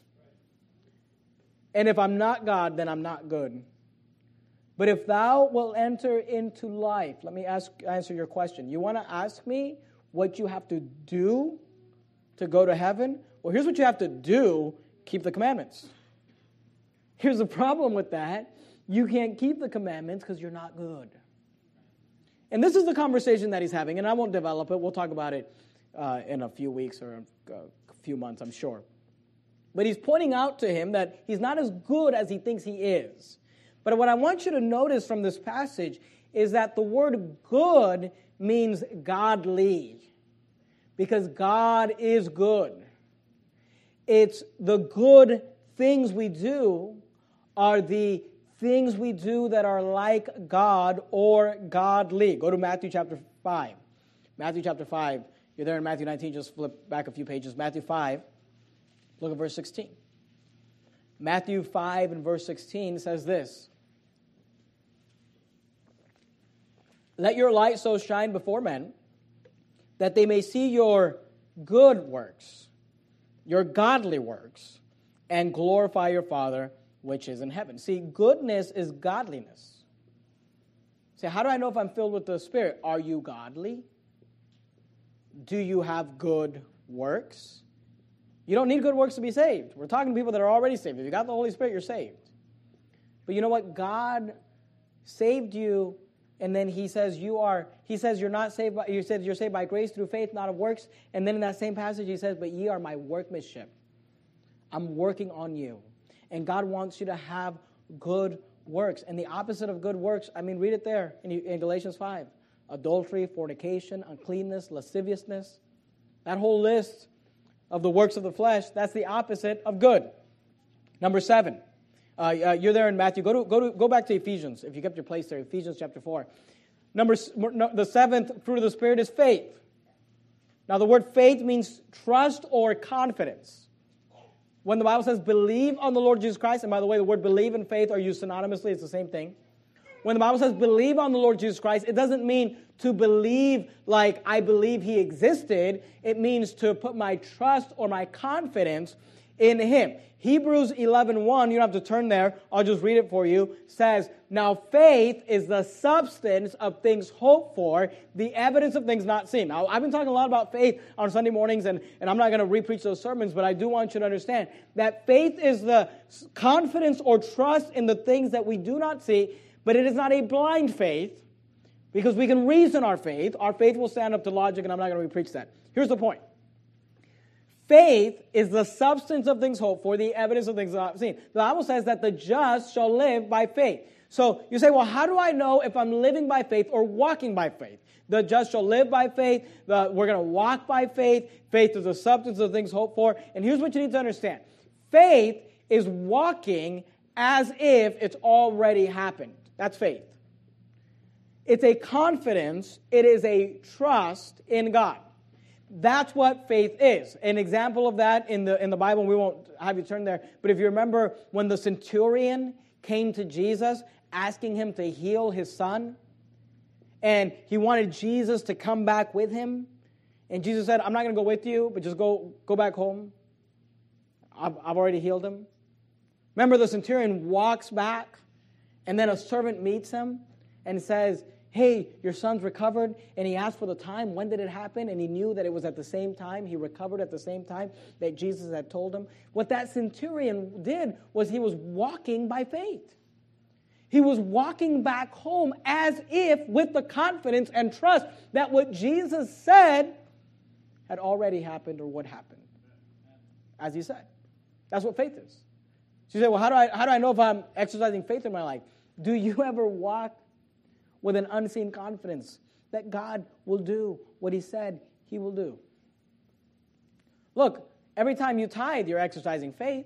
S1: And if I'm not God, then I'm not good. But if thou wilt enter into life, let me answer your question. You want to ask me what you have to do to go to heaven? Well, here's what you have to do. Keep the commandments. Here's the problem with that. You can't keep the commandments because you're not good. And this is the conversation that he's having, and I won't develop it. We'll talk about it in a few weeks or a few months, I'm sure. But he's pointing out to him that he's not as good as he thinks he is. But what I want you to notice from this passage is that the word good means godly. Because God is good. It's the good things we do are the things we do that are like God or godly. Go to Matthew chapter 5. Matthew chapter 5. You're there in Matthew 19. Just flip back a few pages. Matthew 5. Look at verse 16. Matthew 5 and verse 16 says this. Let your light so shine before men that they may see your good works, your godly works, and glorify your Father which is in heaven. See, goodness is godliness. See, how do I know if I'm filled with the Spirit? Are you godly? Do you have good works? You don't need good works to be saved. We're talking to people that are already saved. If you got the Holy Spirit, you're saved. But you know what? God saved you, and then he says you're not saved by, you said you're saved by grace through faith, not of works. And then in that same passage he says, but ye are my workmanship. I'm working on you. And God wants you to have good works. And the opposite of good works, read it there in Galatians 5. Adultery, fornication, uncleanness, lasciviousness. That whole list of the works of the flesh, that's the opposite of good. Number 7. You're there in Matthew. Go back to Ephesians, if you kept your place there. Ephesians chapter 4. The seventh fruit of the Spirit is faith. Now, the word faith means trust or confidence. When the Bible says believe on the Lord Jesus Christ, and by the way, the word believe and faith are used synonymously. It's the same thing. When the Bible says believe on the Lord Jesus Christ, it doesn't mean to believe like I believe he existed. It means to put my trust or my confidence in him. Hebrews 11:1, you don't have to turn there, I'll just read it for you, says, now faith is the substance of things hoped for, the evidence of things not seen. Now, I've been talking a lot about faith on Sunday mornings, and I'm not going to re-preach those sermons, but I do want you to understand that faith is the confidence or trust in the things that we do not see, but it is not a blind faith, because we can reason our faith. Our faith will stand up to logic, and I'm not going to re-preach that. Here's the point. faith is the substance of things hoped for, the evidence of things not seen. The Bible says that the just shall live by faith. So you say, well, how do I know if I'm living by faith or walking by faith? The just shall live by faith. We're going to walk by faith. Faith is the substance of things hoped for. And here's what you need to understand. Faith is walking as if it's already happened. That's faith. It's a confidence. It is a trust in God. That's what faith is. An example of that in the Bible, we won't have you turn there, but if you remember when the centurion came to Jesus asking him to heal his son, and he wanted Jesus to come back with him, and Jesus said, I'm not going to go with you, but just go back home. I've already healed him. Remember, the centurion walks back, and then a servant meets him and says, hey, your son's recovered. And he asked for the time. When did it happen? And he knew that it was at the same time. He recovered at the same time that Jesus had told him. What that centurion did was he was walking by faith. He was walking back home as if with the confidence and trust that what Jesus said had already happened or would happen. As he said. That's what faith is. So you say, well, how do I know if I'm exercising faith in my life? Do you ever walk with an unseen confidence that God will do what he said he will do? Look, every time you tithe, you're exercising faith.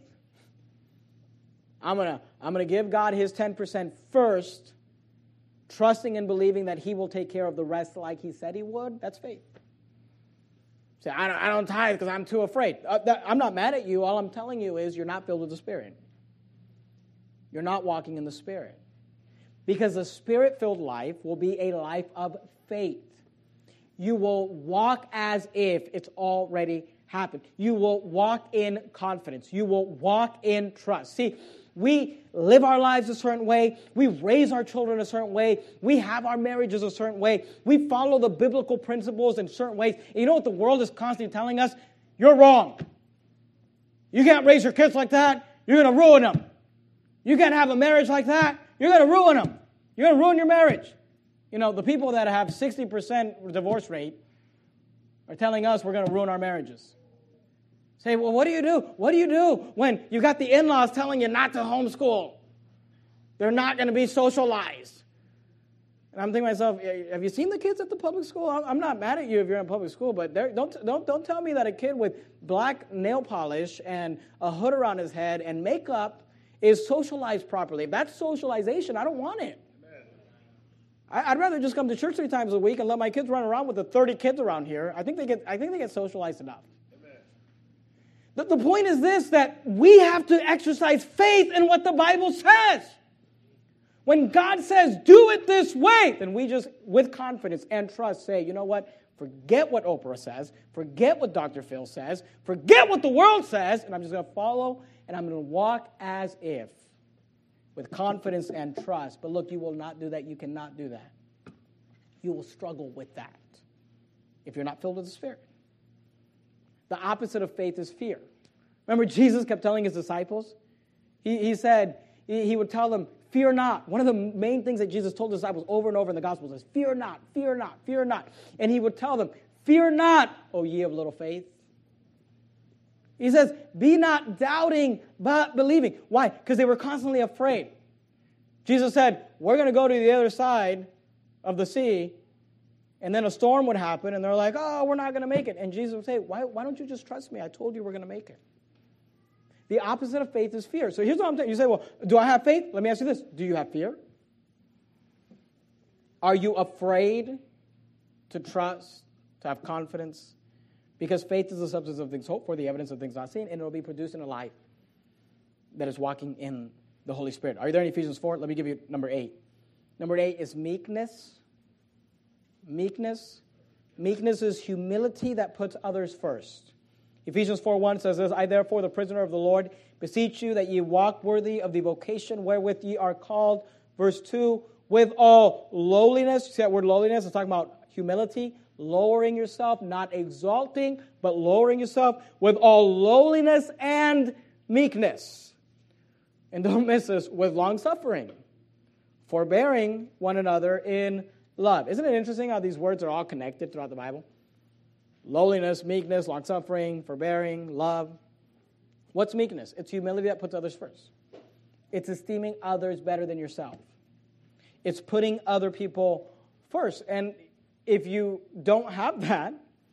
S1: I'm gonna give God his 10% first, trusting and believing that he will take care of the rest like he said he would. That's faith. Say, I don't tithe because I'm too afraid. I'm not mad at you. All I'm telling you is you're not filled with the Spirit. You're not walking in the Spirit. Because a Spirit-filled life will be a life of faith. You will walk as if it's already happened. You will walk in confidence. You will walk in trust. See, we live our lives a certain way. We raise our children a certain way. We have our marriages a certain way. We follow the biblical principles in certain ways. And you know what the world is constantly telling us? You're wrong. You can't raise your kids like that. You're going to ruin them. You can't have a marriage like that. You're going to ruin them. You're going to ruin your marriage. You know, the people that have 60% divorce rate are telling us we're going to ruin our marriages. Say, well, what do you do? What do you do when you got the in-laws telling you not to homeschool? They're not going to be socialized. And I'm thinking to myself, have you seen the kids at the public school? I'm not mad at you if you're in public school, but don't tell me that a kid with black nail polish and a hood around his head and makeup is socialized properly. If that's socialization, I don't want it. I'd rather just come to church 3 times a week and let my kids run around with the 30 kids around here. I think they get socialized enough. The point is this, that we have to exercise faith in what the Bible says. When God says, do it this way, then we just, with confidence and trust, say, you know what? Forget what Oprah says. Forget what Dr. Phil says. Forget what the world says. And I'm just going to follow, and I'm going to walk as if, with confidence and trust. But look, you will not do that. You cannot do that. You will struggle with that if you're not filled with the Spirit. The opposite of faith is fear. Remember, Jesus kept telling his disciples? He said, he would tell them, fear not. One of the main things that Jesus told the disciples over and over in the Gospels is, fear not, fear not, fear not. And he would tell them, fear not, O ye of little faith. He says, be not doubting, but believing. Why? Because they were constantly afraid. Jesus said, we're going to go to the other side of the sea, and then a storm would happen, and they're like, oh, we're not going to make it. And Jesus would say, why don't you just trust me? I told you we're going to make it. The opposite of faith is fear. So here's what I'm saying. You say, well, do I have faith? Let me ask you this. Do you have fear? Are you afraid to trust, to have confidence? Because faith is the substance of things hoped for, the evidence of things not seen, and it will be produced in a life that is walking in the Holy Spirit. Are you there in Ephesians 4? Let me give you number 8. Number 8 is meekness. Meekness. Meekness is humility that puts others first. Ephesians 4:1 says this, I therefore, the prisoner of the Lord, beseech you that ye walk worthy of the vocation wherewith ye are called. Verse 2, with all lowliness. See that word lowliness? It's talking about humility. Lowering yourself, not exalting, but lowering yourself with all lowliness and meekness. And don't miss this, with long-suffering, forbearing one another in love. Isn't it interesting how these words are all connected throughout the Bible? lowliness, meekness, long-suffering, forbearing, love. What's meekness? It's humility that puts others first. It's esteeming others better than yourself. It's putting other people first. And if you don't have that,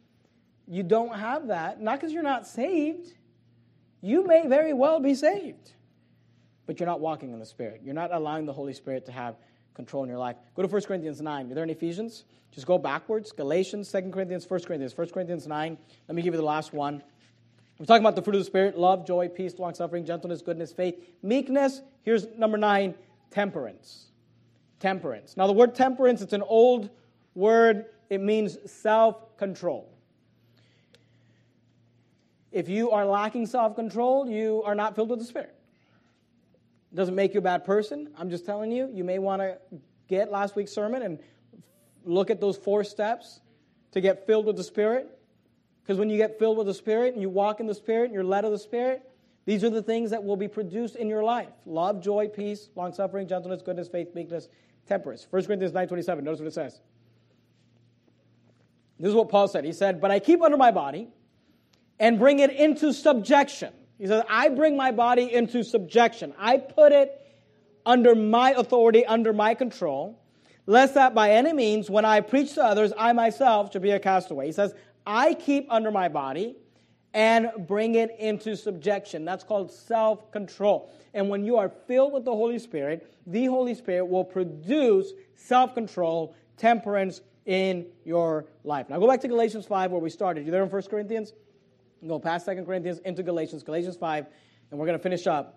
S1: not because you're not saved. You may very well be saved, but you're not walking in the Spirit. You're not allowing the Holy Spirit to have control in your life. Go to 1 Corinthians 9. Are there in Ephesians? Just go backwards. Galatians, 2 Corinthians, 1 Corinthians. 1 Corinthians 9. Let me give you the last one. We're talking about the fruit of the Spirit: love, joy, peace, long-suffering, gentleness, goodness, faith, meekness. Here's number 9, temperance. Temperance. Now, the word temperance, it's an old word. It means self-control. If you are lacking self-control, you are not filled with the Spirit. It doesn't make you a bad person. I'm just telling you, you may want to get last week's sermon and look at those 4 steps to get filled with the Spirit. Because when you get filled with the Spirit and you walk in the Spirit and you're led of the Spirit, these are the things that will be produced in your life: love, joy, peace, long-suffering, gentleness, goodness, faith, meekness, temperance. 1 Corinthians 9:27, notice what it says. This is what Paul said. He said, "But I keep under my body and bring it into subjection." He says, I bring my body into subjection. I put it under my authority, under my control, lest that by any means, when I preach to others, I myself should be a castaway. He says, I keep under my body and bring it into subjection. That's called self-control. And when you are filled with the Holy Spirit will produce self-control, temperance in your life. Now go back to Galatians 5 where we started. You there in 1 Corinthians? Go past 2 Corinthians into Galatians 5, and we're going to finish up.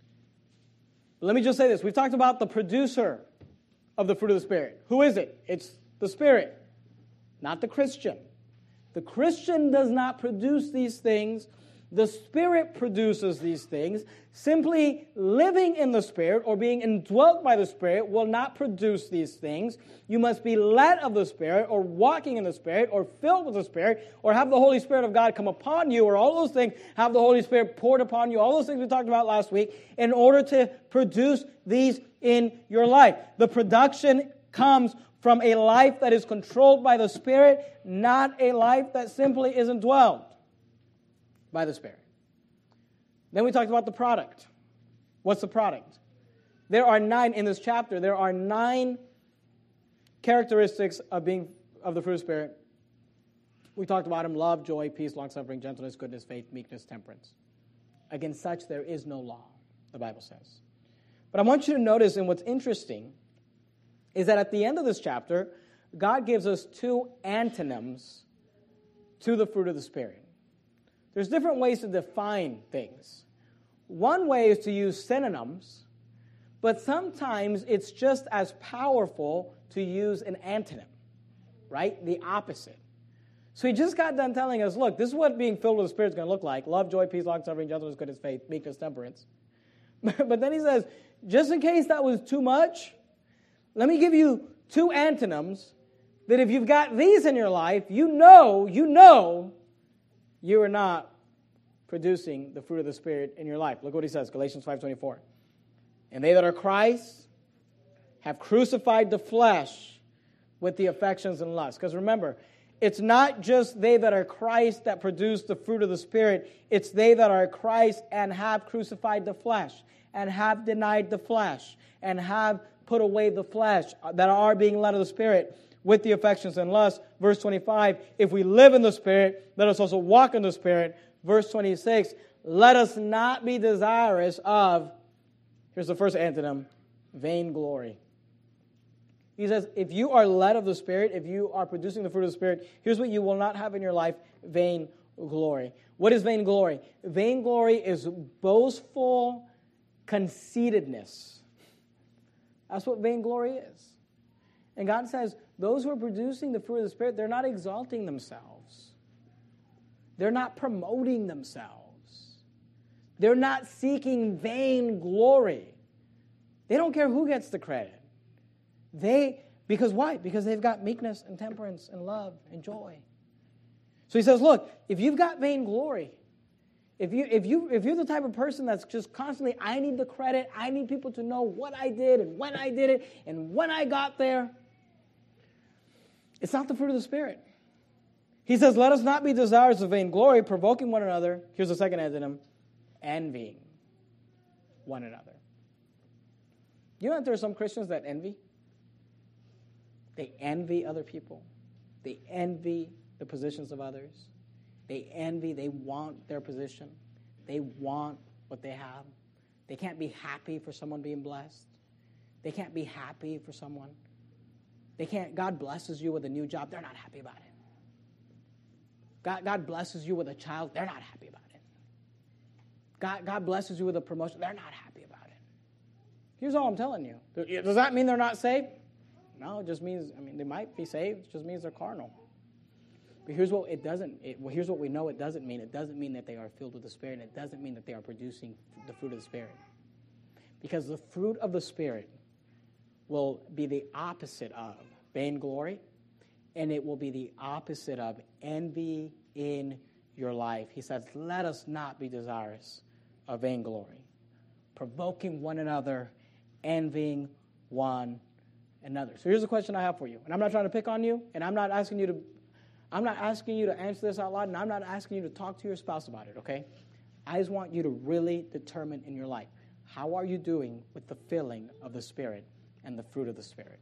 S1: But let me just say this. We've talked about the producer of the fruit of the Spirit. Who is it? It's the Spirit, not the Christian. The Christian does not produce these things. The Spirit produces these things. Simply living in the Spirit or being indwelt by the Spirit will not produce these things. You must be led of the Spirit or walking in the Spirit or filled with the Spirit or have the Holy Spirit of God come upon you, or all those things, have the Holy Spirit poured upon you, all those things we talked about last week, in order to produce these in your life. The production comes from a life that is controlled by the Spirit, not a life that simply is indwelled by the Spirit. Then we talked about the product. What's the product? There are 9 in this chapter. There are 9 characteristics of the fruit of the Spirit. We talked about them: love, joy, peace, long-suffering, gentleness, goodness, faith, meekness, temperance. Against such there is no law, the Bible says. But I want you to notice, and what's interesting is that at the end of this chapter, God gives us 2 antonyms to the fruit of the Spirit. There's different ways to define things. One way is to use synonyms, but sometimes it's just as powerful to use an antonym, right? The opposite. So he just got done telling us, look, this is what being filled with the Spirit is going to look like: love, joy, peace, long-suffering, gentleness, goodness, faith, meekness, temperance. But then he says, just in case that was too much, let me give you 2 antonyms that if you've got these in your life, you know you are not producing the fruit of the Spirit in your life. Look what he says, Galatians 5:24. And they that are Christ have crucified the flesh with the affections and lusts. Because remember, it's not just they that are Christ that produce the fruit of the Spirit. It's they that are Christ and have crucified the flesh, and have denied the flesh, and have put away the flesh, that are being led of the Spirit with the affections and lusts. Verse 25, if we live in the Spirit, let us also walk in the Spirit. Verse 26, let us not be desirous of, here's the first antonym, vainglory. He says, if you are led of the Spirit, if you are producing the fruit of the Spirit, here's what you will not have in your life: vainglory. What is vainglory? Vainglory is boastful conceitedness. That's what vainglory is. And God says, those who are producing the fruit of the Spirit, they're not exalting themselves. They're not promoting themselves. They're not seeking vainglory. They don't care who gets the credit. Because why? Because they've got meekness and temperance and love and joy. So he says, look, if you've got vainglory, if you're the type of person that's just constantly, I need the credit, I need people to know what I did and when I did it and when I got there, it's not the fruit of the Spirit. He says, let us not be desirous of vainglory, provoking one another. Here's the second antonym, envying one another. You know that there are some Christians that envy? They envy other people. They envy the positions of others. They envy, they want their position. They want what they have. They can't be happy for someone being blessed. They can't be happy for someone. God blesses you with a new job. They're not happy about it. God blesses you with a child. They're not happy about it. God blesses you with a promotion. They're not happy about it. Here's all I'm telling you. Does that mean they're not saved? No, it just means, they might be saved. It just means they're carnal. But here's what it doesn't, here's what we know it doesn't mean. It doesn't mean that they are filled with the Spirit, and it doesn't mean that they are producing the fruit of the Spirit. Because the fruit of the Spirit will be the opposite of vainglory, and it will be the opposite of envy in your life. He says, let us not be desirous of vainglory, provoking one another, envying one another. So here's a question I have for you, and I'm not trying to pick on you, and I'm not asking you to answer this out loud, and I'm not asking you to talk to your spouse about it, okay? I just want you to really determine in your life, how are you doing with the filling of the Spirit and the fruit of the Spirit?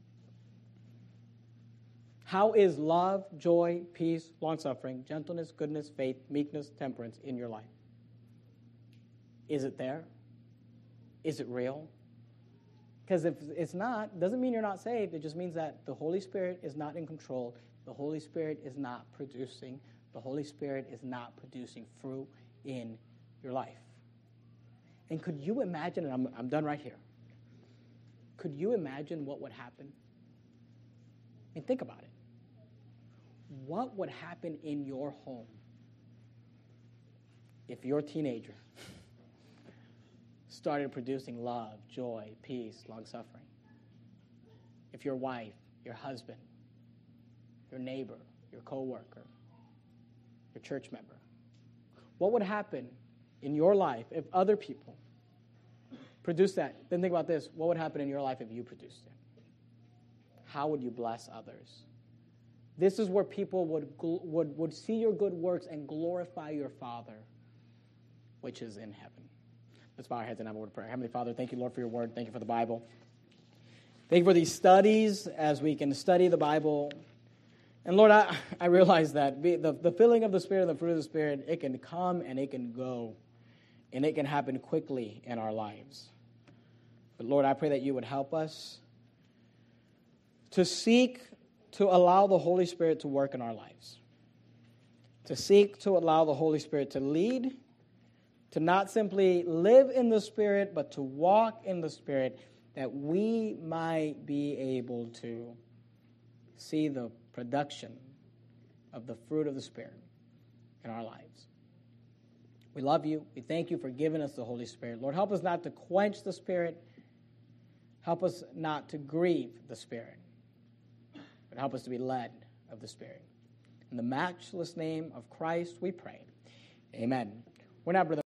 S1: How is love, joy, peace, long-suffering, gentleness, goodness, faith, meekness, temperance in your life? Is it there? Is it real? Because if it's not, it doesn't mean you're not saved. It just means that the Holy Spirit is not in control. The Holy Spirit is not producing. The Holy Spirit is not producing fruit in your life. And could you imagine, and I'm done right here, could you imagine what would happen? Think about it. What would happen in your home if your teenager started producing love, joy, peace, long-suffering? If your wife, your husband, your neighbor, your coworker, your church member, what would happen in your life if other people produced that? Then think about this. What would happen in your life if you produced it? How would you bless others? This is where people would see your good works and glorify your Father, which is in heaven. Let's bow our heads and have a word of prayer. Heavenly Father, thank you, Lord, for your word. Thank you for the Bible. Thank you for these studies as we can study the Bible. And Lord, I realize that the filling of the Spirit and the fruit of the Spirit, it can come and it can go, and it can happen quickly in our lives. But Lord, I pray that you would help us to seek to allow the Holy Spirit to work in our lives, to seek to allow the Holy Spirit to lead, to not simply live in the Spirit, but to walk in the Spirit, that we might be able to see the production of the fruit of the Spirit in our lives. We love you. We thank you for giving us the Holy Spirit. Lord, help us not to quench the Spirit. Help us not to grieve the Spirit, but help us to be led of the Spirit. In the matchless name of Christ, we pray. Amen. We're now, brother.